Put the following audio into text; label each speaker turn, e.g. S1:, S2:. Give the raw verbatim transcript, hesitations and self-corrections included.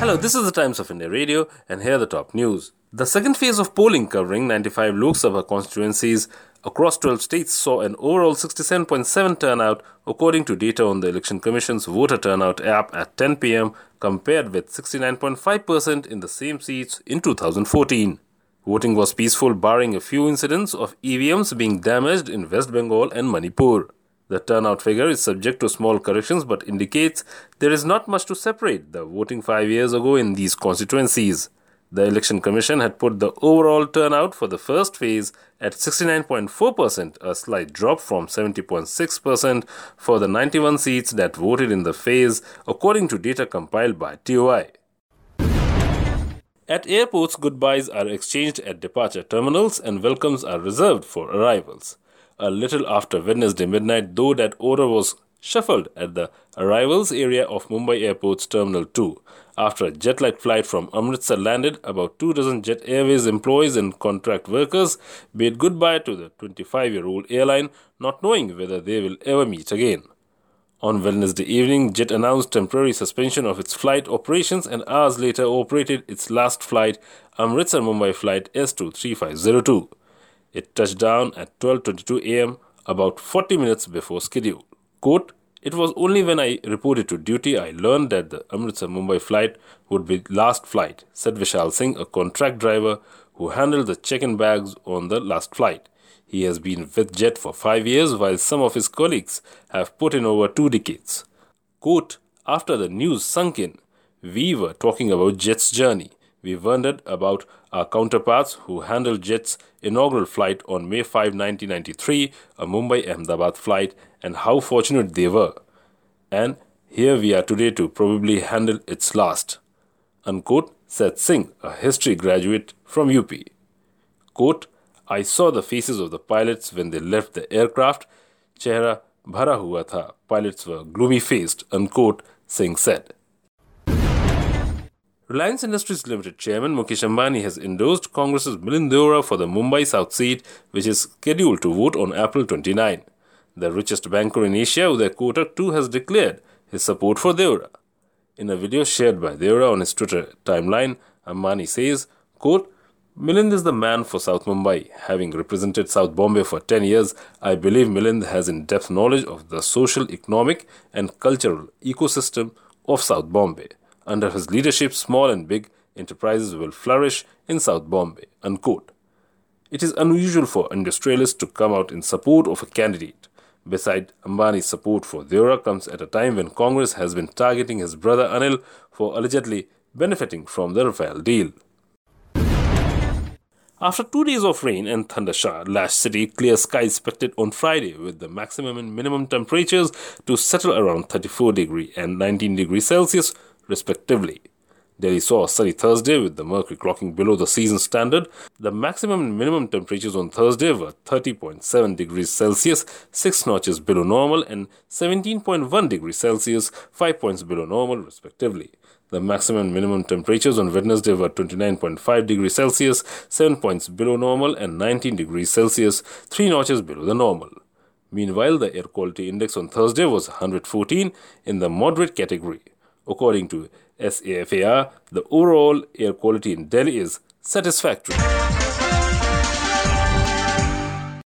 S1: Hello, this is the Times of India Radio, and here are the top news. The second phase of polling covering ninety-five Lok Sabha constituencies across twelve states saw an overall sixty-seven point seven turnout, according to data on the Election Commission's voter turnout app at ten p m, compared with sixty-nine point five percent in the same seats in two thousand fourteen. Voting was peaceful, barring a few incidents of E V Ms being damaged in West Bengal and Manipur. The turnout figure is subject to small corrections but indicates there is not much to separate the voting five years ago in these constituencies. The Election Commission had put the overall turnout for the first phase at sixty-nine point four percent, a slight drop from seventy point six percent for the ninety-one seats that voted in the phase, according to data compiled by T O I. At airports, goodbyes are exchanged at departure terminals and welcomes are reserved for arrivals. A little after Wednesday midnight, though, that order was shuffled at the arrivals area of Mumbai Airport's Terminal two. After a jet-like flight from Amritsar landed, about two dozen Jet Airways employees and contract workers bade goodbye to the twenty-five-year-old airline, not knowing whether they will ever meet again. On Wednesday evening, Jet announced temporary suspension of its flight operations and hours later operated its last flight, Amritsar-Mumbai flight S two thirty-five oh two. It touched down at twelve twenty-two a m, about forty minutes before schedule. Quote, "It was only when I reported to duty I learned that the Amritsar-Mumbai flight would be last flight," said Vishal Singh, a contract driver who handled the check-in bags on the last flight. He has been with Jet for five years, while some of his colleagues have put in over two decades. Quote, "After the news sunk in, we were talking about Jet's journey. We wondered about our counterparts who handled Jet's inaugural flight on May fifth, nineteen ninety-three, a Mumbai-Ahmedabad flight, and how fortunate they were. And here we are today to probably handle its last," unquote, said Singh, a history graduate from U P. Quote, "I saw the faces of the pilots when they left the aircraft. Chehra bhara hua tha. Pilots were gloomy-faced," unquote, Singh said. Reliance Industries Limited Chairman Mukesh Ambani has endorsed Congress's Milind Deora for the Mumbai South seat, which is scheduled to vote on April twenty-ninth. The richest banker in Asia, Uday Kotak, too has declared his support for Deora. In a video shared by Deora on his Twitter timeline, Ambani says, quote, "Milind is the man for South Mumbai. Having represented South Bombay for ten years, I believe Milind has in-depth knowledge of the social, economic and cultural ecosystem of South Bombay. Under his leadership, small and big enterprises will flourish in South Bombay," unquote. It is unusual for industrialists to come out in support of a candidate. Besides, Ambani's support for Deora comes at a time when Congress has been targeting his brother Anil for allegedly benefiting from the Rafale deal. After two days of rain and thunder shower lashed city, clear skies expected on Friday, with the maximum and minimum temperatures to settle around thirty-four degrees and nineteen degrees Celsius, respectively. Delhi saw a sunny Thursday with the mercury clocking below the season standard. The maximum and minimum temperatures on Thursday were thirty point seven degrees Celsius, six notches below normal, and seventeen point one degrees Celsius, five points below normal, respectively. The maximum and minimum temperatures on Wednesday were twenty-nine point five degrees Celsius, seven points below normal, and nineteen degrees Celsius, three notches below the normal. Meanwhile, the air quality index on Thursday was one hundred fourteen in the moderate category. According to S A F A R, the overall air quality in Delhi is satisfactory.